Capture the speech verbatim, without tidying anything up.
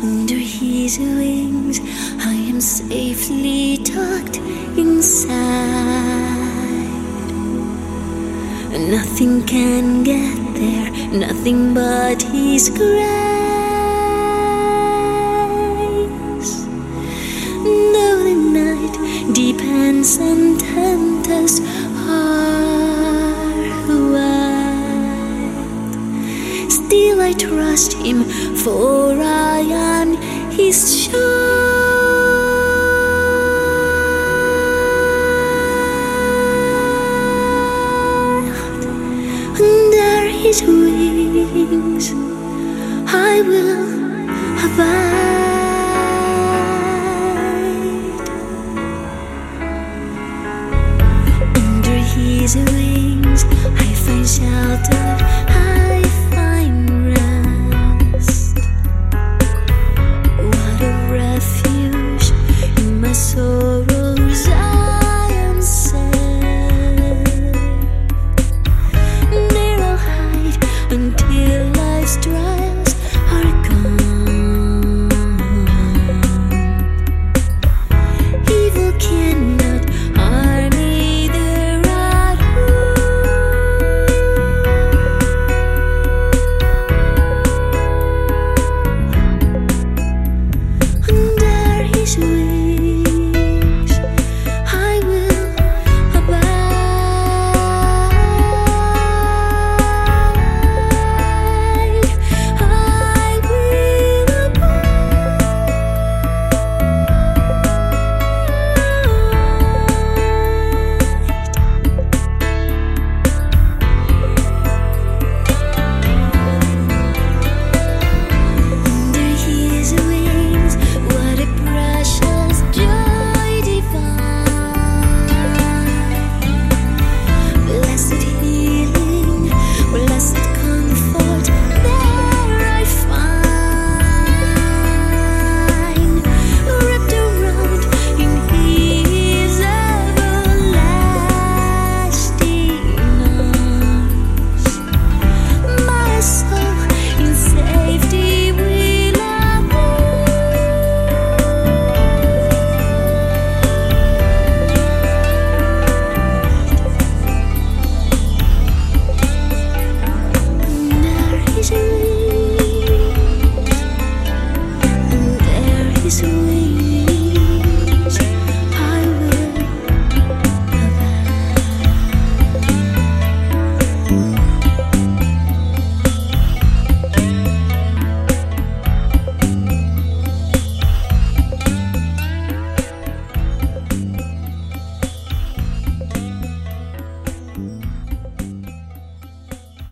Under his wings, I am safely tucked inside. Nothing can get there, nothing but his grace. Though the night deepens and tempests are wild, still I trust him, for I am his child.